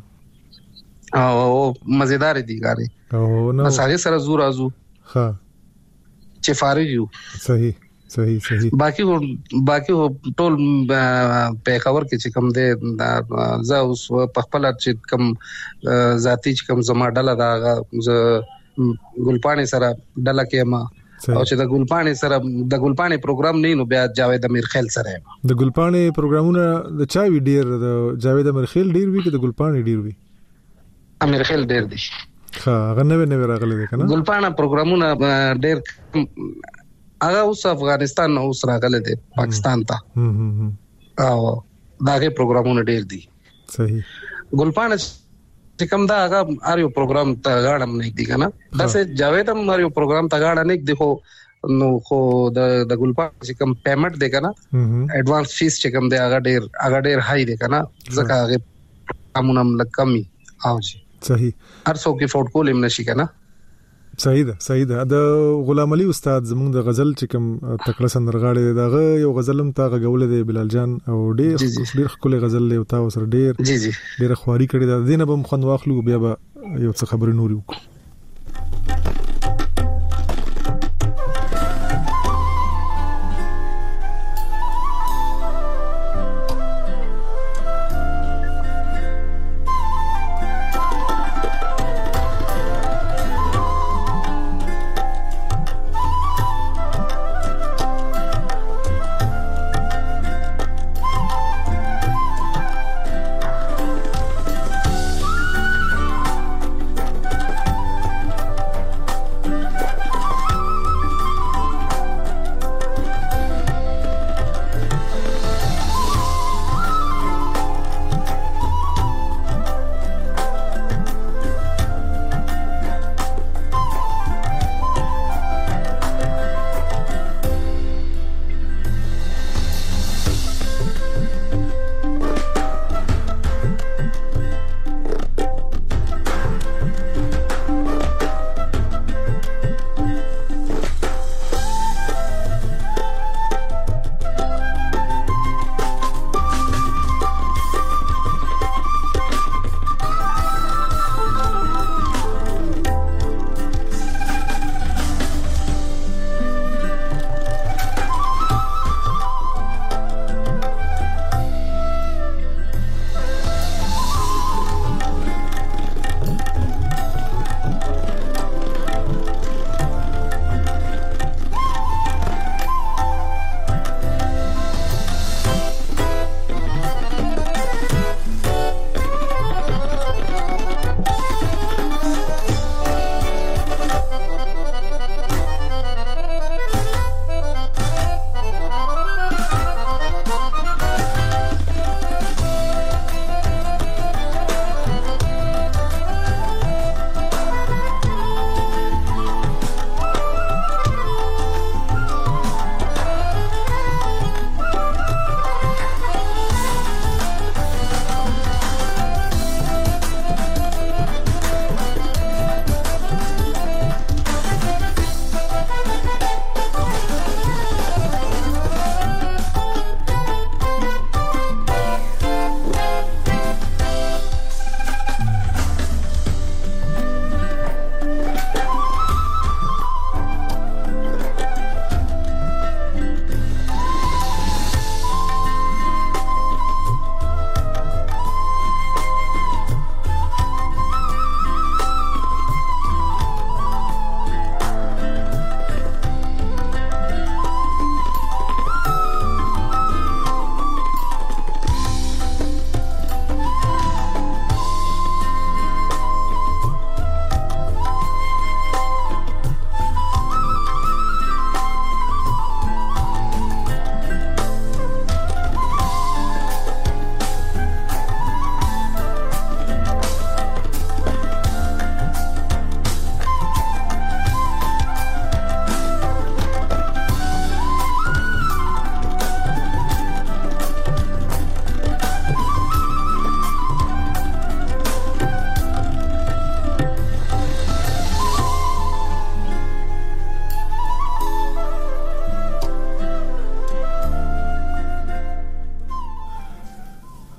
او مزیدار دي غانې او نو بس هغه سره زور ازو. ها چې فارغ یو. صحیح باقی ټول په خبر کې چې کوم دی زه اوس په خپل چې کوم ذاتی چې کوم زما ډله دا ګلپانی سره ډله کې ما او چې د ګلپانی سره د ګلپانی پروګرام نه نو بیا جاوید امیرخیل سره د ګلپانی پروګرامونه د چا وی ډیر د جاوید امیرخیل ډیر وی کې د ګلپانی ډیر وی امیرخیل ډیر دی. ها غنوي راغلي دی کنه ګلپانا پروګرامونه ډیر هغه اوس افغانستان نو اوس راغله دي پاکستان ته او داغه پروګرامونه ډیر دي. صحیح ګلپانا چې کوم دا هغه اړیو پروګرام ته غاړم نه دی کنه داسې جاوید هم اړیو پروګرام ته غاړه نه دی خو نو خو د ګلپانا چې کوم پیمنٹ دی کنه ایڈوانس فیس چې کوم دی هغه ډیر هاي دی کنه ځکه هغه امونم لکمي اوجي. صحیح ارسو کې فوټ کول هم نشي کنه. صحیح ده د غلام علي استاد زموږ د غزل چې کوم تکړه سندرغاړي دغه یو غزلم تا غول دی بلال جان او ډیر خپل غزل له تا وسر ډیر خواري کړی دا دینه به مخن واخلو بیا به یو څه خبرې نوري وکړو.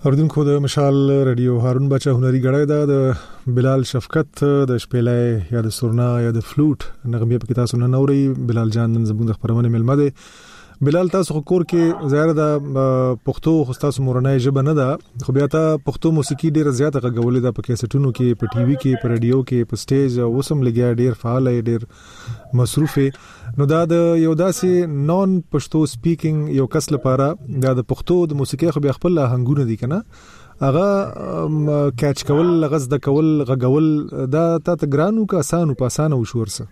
اوردونکو د مشال رادیو هارون بچا هنري غړای دا د بلال شفقت د شپېلې یا د سورنا یا د فلوټ نغمه په تاسو نه نوري بلال جان نن زموږ د خبرونه ملمه ده. بلال تاسو کور کې ظاهر دا پښتو خو تاسو مورنۍ ژبه نه ده خو بیا ته پښتو موسیقي ډیره زیاته غوولې ده په کیسټونو کې په ټي وي کې په رادیو کې په سټیج او سم لګیا ډیر فعال ډیر مصروف نو دا د یو داسې نون پښتو سپیکینګ یو کس لپاره دا د پښتو د موسیقي خو بیا خپل هنګونه دي کنه هغه کیچ کول لغز د کول غغول دا ته ګرانو که اسانو وشورسه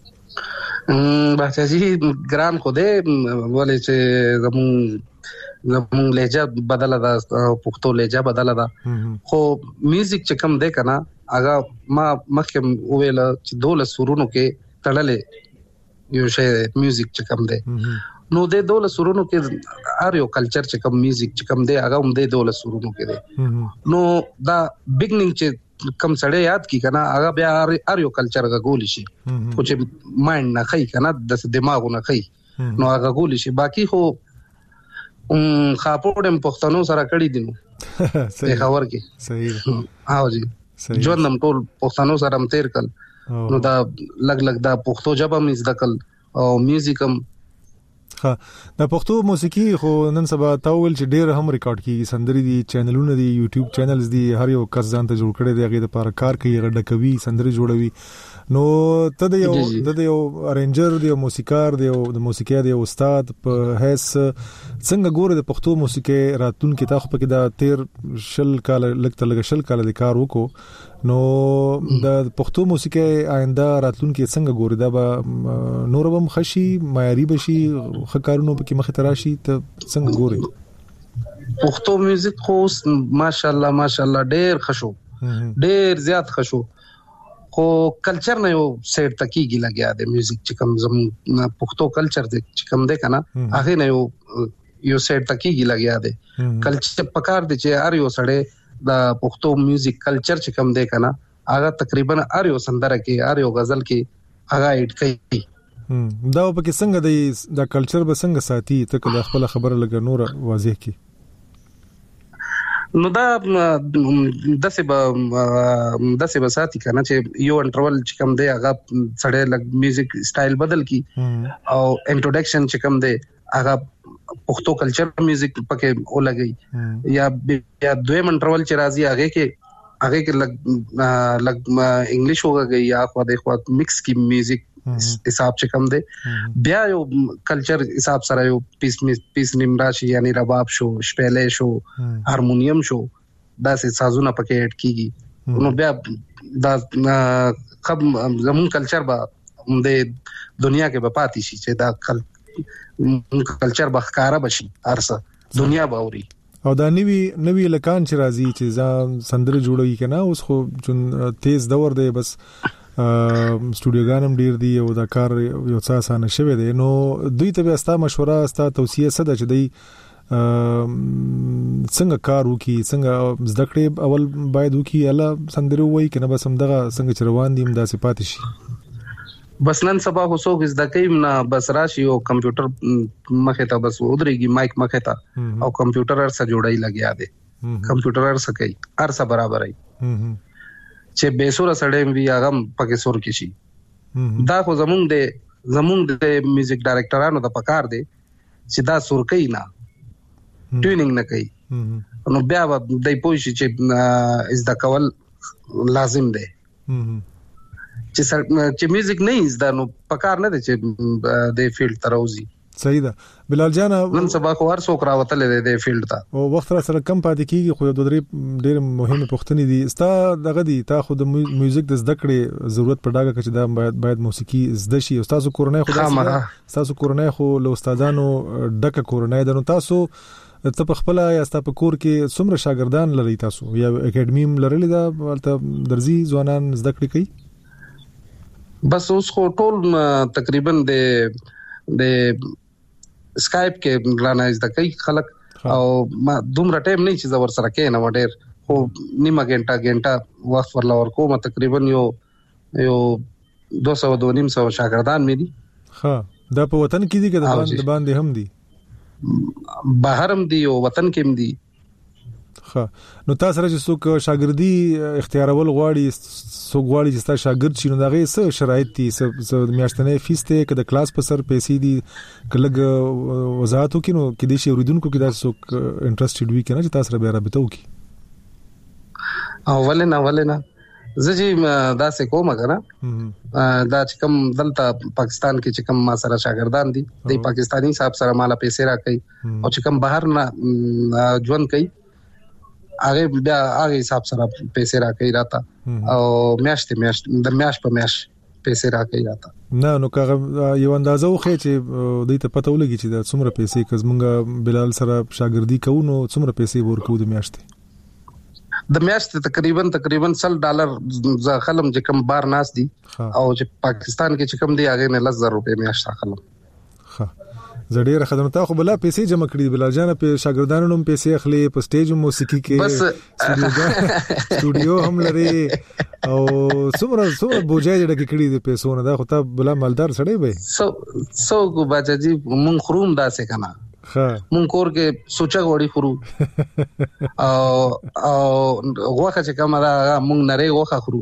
بچاجي ګران خو دې ولې چې زمون لهجه بدله ده پښتو لهجه بدله ده خو میوزیک چې کوم دی کنه هغه ما مخکې ویل چې 12 سورونو کې تړلې یو شی میوزیک چې کوم دی نو د 12 سورونو کې هر یو کلچر چې کوم میوزیک چې کوم دی هغه هم د 12 سورونو کې دی نو دا بګنینګ چې کم سړی یاد کی کنه هغه بیا هر یو کلچر غول شي خو چې مایند نه خی کنه د دماغ نه خی نو هغه غول شي باقی خو خاپوړم پښتنو سره کړی دي نو صحیح خبر کې صحیح ها جی ژوند نم ټول پښتنو سره هم تیر کړ نو دا لګ دا پښتو ژبه مې زده کړ او میوزیک هم ها د پښتو موسیقي خو نن سبا تاول چې ډیر هم ریکارډ کیږي سندري دي چینلونه دي یوټیوب چینلز دي هر یو کس ځان ته جوړ کړي دی هغه لپاره کار کوي غډه کوي سندري جوړوي نو ته د یو ارنجر دی موسیقار دی د موسیقي دی استاد په هیڅ څنګه ګوره د پښتو موسیقي راتون کې تاخو پکې دا 13 کال لګ کال د کار وکړو نو د پښتو موسیقي آینده راتلون کې څنګه ګوري دا به نور هم خشي معیاري بشي خکارونو پکې مخ تراشي ته څنګه ګوري پښتو میوزیک خو ماشاءالله ډېر خشو ډېر زیات خشو خو کلچر نه یو سیټ تکیږي لګیا د میوزیک چې کوم زم پښتو کلچر دې چې کوم دې کنه هغه نه یو سیټ تکیږي لګیا دې کلچر پکار دې چې هر یو سړی دا پښتو میوزیک کلچر چې کوم دی کنه هغه تقریبا هر یو سندره کې هر یو غزل کې هغه اډ کوي دا په کې څنګه دی دا کلچر به څنګه ساتي ته د خپل خبره لګ نور واضح کی نو دا داسې به ساتي کنه چې یو انټرول چې کوم دی هغه سړی لګ میوزیک سټایل بدل کی او انټروډکشن چې کوم دی هغه پښتو کلچر میوزیک پکې ولګي یا دویم انټرول چې راځي هغه کې لګ انګلیش وګي یا خو مکس کی میوزیک حساب چې کوم دی بیا یو کلچر حساب سره یو پیس نیمراشي یعنی رباب شو شپېلې شو هارمونیم شو دا سه سازونه پکې اډ کیږي نو بیا دا زمون کلچر با د دنیا کې به پاتې شي چې دا کلچر بخکاره بشي ارسه دنیا باوري او دا نوی لکان چې راځي چې ځان سندره جوړوي کنه اوس خو جون تیز دور دی بس سټوډیوګانم ډیر دی او دا کار یو څه اسانه شوی دی نو دوی ته به استا مشوره استا توصیه سده چې دی څنګه کار وکي څنګه زده کړې اول باید وکي اله سندره وای کنه بس هم دغه څنګه چروان دي هم داسې پاتې شي بس نن سبا خو څوک زده کوي نه بس راشي او کمپیوټر مخه ته بس ودرېږي مایک مخه ته او کمپیوټر سره جوړای لګیا دی کمپیوټر سره کوي هر څه برابر ای چې بیسوره سړی وی هغه پکې سور کې شي دا خو زمونږ د میوزیک ډایرکټرانو د پکار دی چې دا سور کوي نه ټیونینګ نه کوي نو بیا د پوه شي چې از د کول لازم دی چې میوزیک نه از دا نو پکار نه دی چې د فیلډ تروزی صحیح ده بلال جان نن سبا خو هر څوک راوتل دی فیلډ ته او وخت را سره کم پاتې کیږي خو د درې ډېر مهمه پوښتنې دي ستا دغه دي تا خو د میوزیک د زده کړې ضرورت پډاګه چې دا باید موسیقي زده شي او تاسو کورنۍ خو له استادانو ډکه کورنۍ ده نو تاسو ته په خپل یا تاسو په کور کې څومره شاګردان لري تاسو یا اکیډمیم لري دا ولته درځي ځوانان زده کړې کوي بس اوس خو ټول تقریبا د سکایپ کې رانایز د کوي خلک او ما دومره ټایم نه چې زور سره کې نه ډېر خو نیمه غنټه وخت ورلا ورکو ما تقریبا یو 200 شاګردان مې دي ها دا په وطن کې دي که د باندې هم دي بهرم دی او وطن کې هم دي ها نو تاسو سره چې څوک شاګردي اختیارول غواړي څوک غواړي چې تاسو شاګرد شي نو دا غي څه شرایط دي څه میاشتنې فیس ته کده کلاس په سر پیسې دي کلګ وضاحت وکړو کې دې شی اوریدونکو کې دا څوک انټرېستډ وي کنه چې تاسو سره به رابطه وکړي اولنا زجی دا سه کومه کنه دا چې کوم دلته پاکستان کې چې کوم ما سره شاګردان دي د پاکستانی صاحب سره مالا پیسې راکړي او چې کوم بهر نه ژوند کوي هغه بیا هغه حساب سره پیسې راکړي راته او میاشت په میاشت پیسې راکړي راته نه نو کاغه یو اندازه وخی چې دوی ته پته ولګي چې دا څومره پیسې کزمنګ بلال سره شاګردي کوو نو څومره پیسې ورکو د میاشتې د میاشت تقریبا $100 خلم چې کم بار ناس دي او چې پاکستان کې چې کم دی هغه نه $10,000 میاشت خلم زړه خدمت خو بلا پیسې جمع کړې بلال جان په شاګردانو نوم پیسې اخلي په سټیج موسیقي کې بس سټوډیو هم لري او څومره بوجای جوړ کړي د پیسو نه دا خو ته بلا مالدار سړی به سو کو بچا جی مون خروم داسې کنا مون کور کې سوچا غوړي خورو او غوخه چې کومه دا مون نری غوخه خورو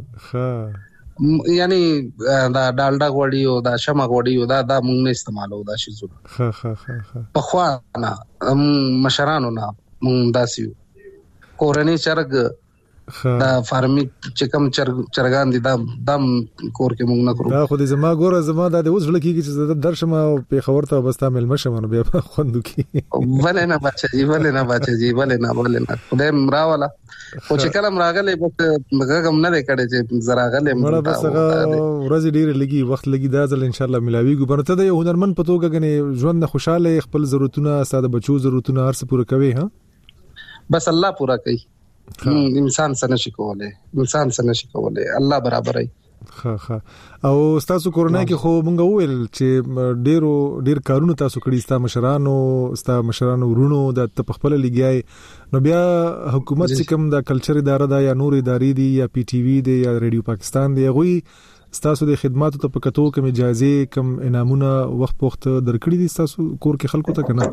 یعنی دا ډالډا غوړي او دا شمع غوړي او دا مونږ نه استعمالو دا شی زونه په خوا نه مشرانو نه مونږ داسیو کورنۍ چرګ دا فارمي چې کوم چرګان دي دا دم کور کې مونږ نه کړو دا خو دې زما ګوره زما د اوس ولکې چې درشم او په خبر ته بس تا مل مشه مونږ بیا خوندو کی ولې نه بچي ولې نه خدای مراواله خو چې کلم راغله بس هغه هم نه کړي چې زراغله مړه بس ورځ ډیر لګي وخت لګي دا ځل ان شاء الله ملاويږي برته د یو هنرمن په توګه غني ژوند خوشاله خپل ضرورتونه ساده بچو ضرورتونه هر څه پوره کوي ها بس الله پورا کوي انسان څه نشي کولای الله برابر ای ها او تاسو کورونا کې خو مونږ وویل چې ډیر کارونه تاسو کړی ستا مشرانو ورونو د تخپل لګیای نو بیا حکومت چې کوم د کلچر اداره دا یا نور ادارې دي یا پی ټی وی دی یا ریډیو پاکستان دی غوي تاسو د خدماتو ته پکتو کوم اجازه کوم انعامونه وخت درکړي دي تاسو کور کې خلکو ته کنه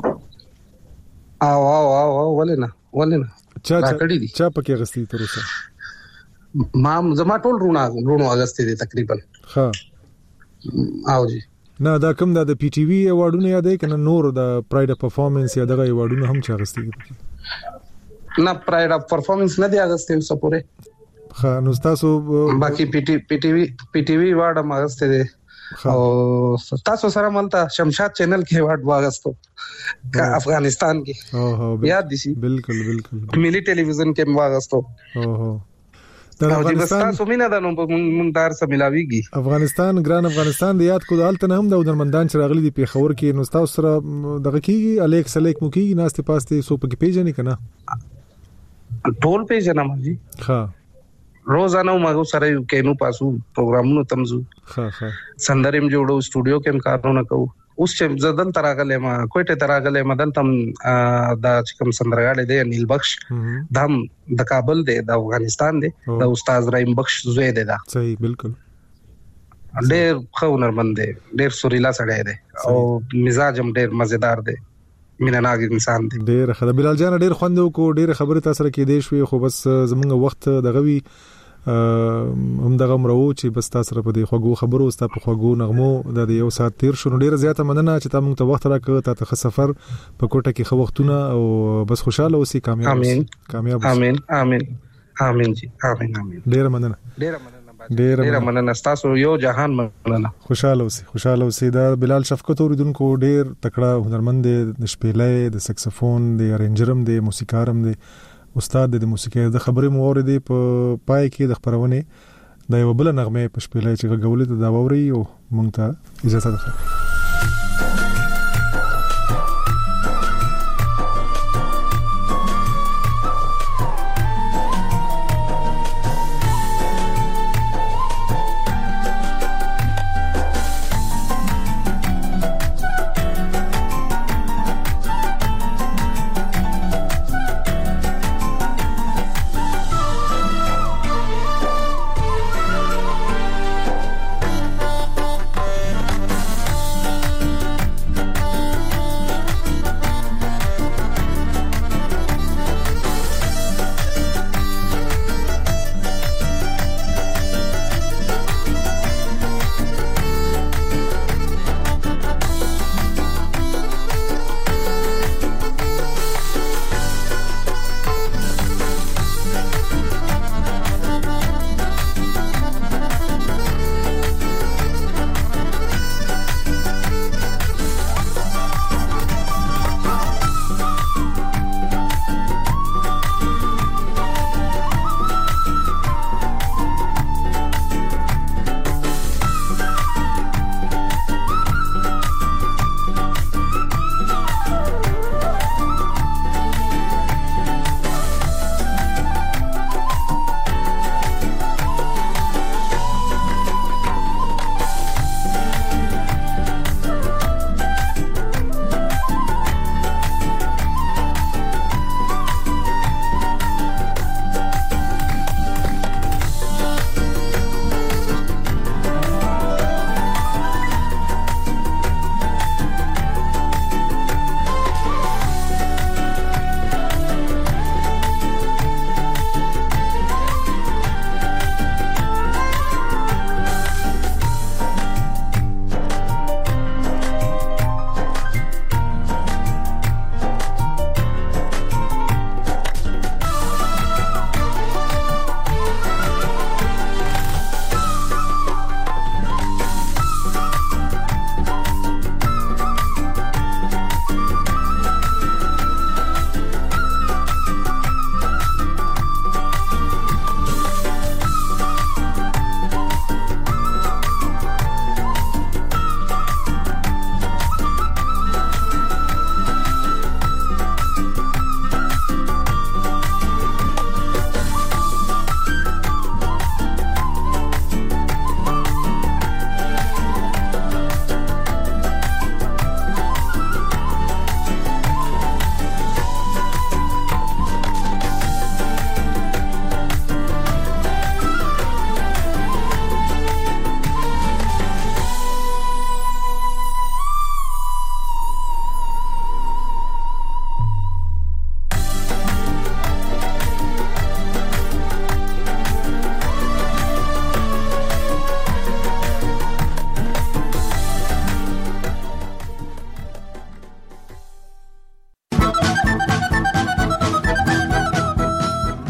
او ولنه چا پکې غستې تر اوسه ما زما ټول رونو اگست دي تقریبا ها او جی نه دا کوم د پی ټی وی ایوارډونه یادې کنه نور د پرایډ اف پرفارمنس یا دغه ایوارډونه هم چا غستې نه پرایډ اف پرفارمنس نه دی اگست اوسه پوره ها نو تاسو باقي پی ټی وی ایوارډ ما غستې دي او تاسو سره ملته شمشاد چینل کې ایوارډ واغستو افغانستان کې یاد دي شي بالکل ملي ټلویزیون کې واغستو د افغانستان سومینه د نوم مونږ دار سره ملاويږي ګران افغانستان د یاد کو دالته هم د هنرمندان چې راغلي دي په خبر کې نو تاسو سره دغه کیږي الیکس مو کیږي ناشته پاسته سو په کې پیژنې کنه ټول پیژنم جی ها روزانه موږ سره کینو پاسو پروګرامونو تمزو ها سندریم جوړو سټوډیو کې کارونه کوو اوس چې زدن تراغله ما کوټه تراغله مدل تم دا کوم سندرغاړي دی نیل بخش دم د کابل دی د افغانستان دی د استاد رحیم بخش زوی دی دا صحیح بالکل ډېر خونرمند دی ډېر سوريلا سړی دی او مزاج هم ډېر مزیدار دی مینناګ انسان دی ډېر خدای بلال جان ډېر خوندو کو ډېر خبره تاسو سره کې دی شوي خو بس زمونږ وخت دغه وی هم دغه مرو چې بس تاسو سره په دې خوګو خبرو ست په خوګو نغمو د یو سات تیر شو ډیره زیاته مننه چې تاسو ته وخت راکړ ته سفر په کوټه کې خو وختونه او بس خوشاله اوسئ کامیاب امين جی امين ډیره مننه تاسو یو جهان مننه خوشاله اوسئ دا بلال شفقت اوریدونکو ډیر تکړه هنرمند دی د شپېلې د سکسفون د ارنجرم د موسیقارم دی استاد د موسیقي د خبرې موردې په پای کې د خبرونه د یو بل نغمه په شپېلې چې غوړې د داوري او مونږ ته اجازه ده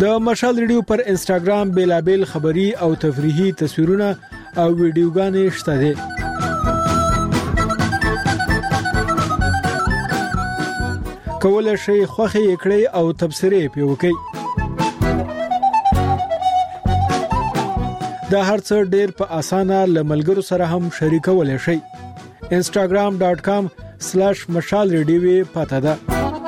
د مشال ریډیو پر انستګرام بیلابل خبری او تفریحي تصویرونه او ویډیوګانې شته دي. کولای شئ خوښي کړئ او تبصرې پې وکړئ. دا هرڅه ډېر په اسانه لملګرو سره هم شریکولای شئ. instagram.com/mashalradio پته ده.